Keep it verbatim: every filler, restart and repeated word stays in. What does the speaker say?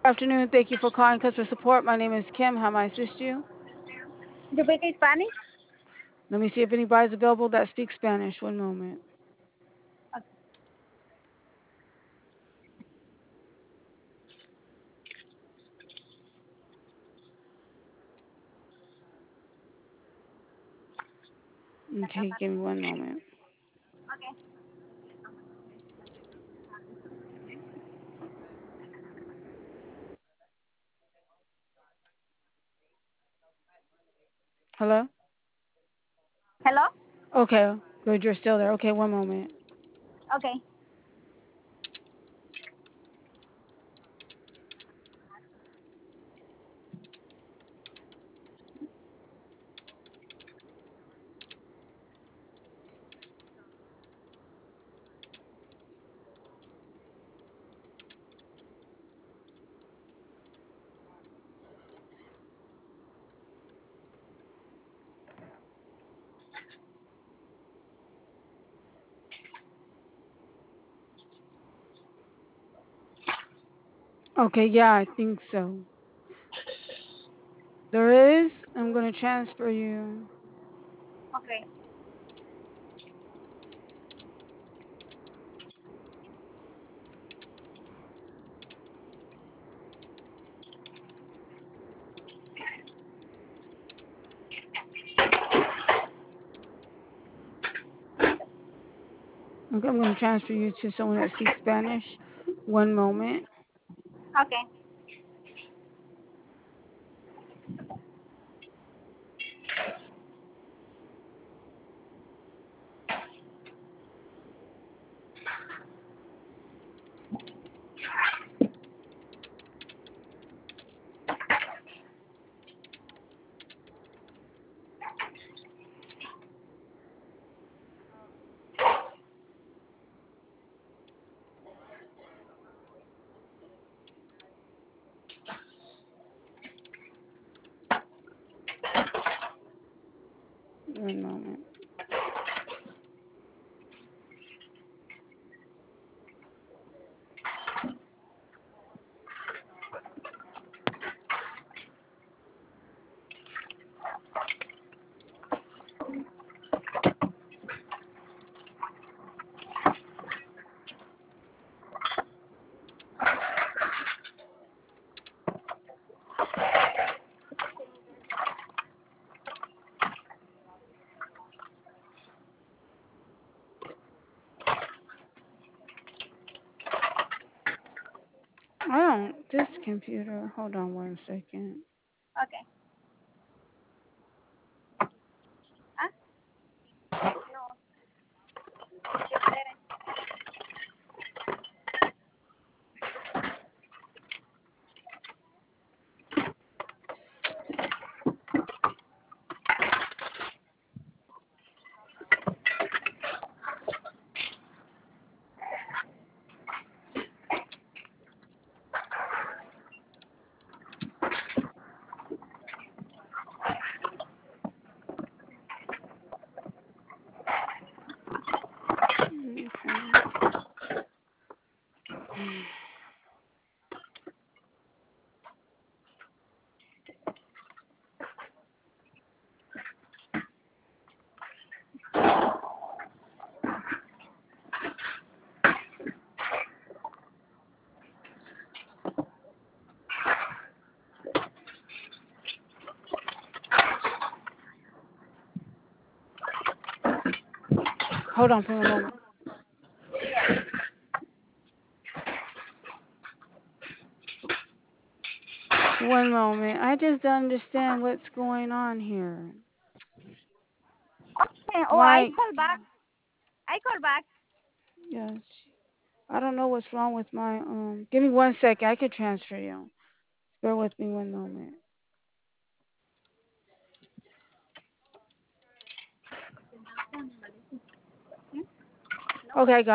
Afternoon. Thank you for calling customer support. My name is Kim. How may I assist you? You speak Spanish? Let me see if anybody's available that speaks Spanish. One moment. Okay, give me one moment. Okay. Hello? Hello? Okay, good. You're still there. Okay, one moment. Okay. Okay, yeah, I think so. There is. I'm going to transfer you. Okay. Okay, I'm going to transfer you to someone that speaks Spanish. One moment. Okay. One moment. I don't. This computer. Hold on one second. Okay. ¿Ah? No. ¿Qué quieren? Okay. Hold on for a moment. One moment. I just don't understand what's going on here. Okay. Oh, I My call back. I call back. yes. I don't know what's wrong with my um. Give me one second. I could transfer you. Bear with me one moment. Okay,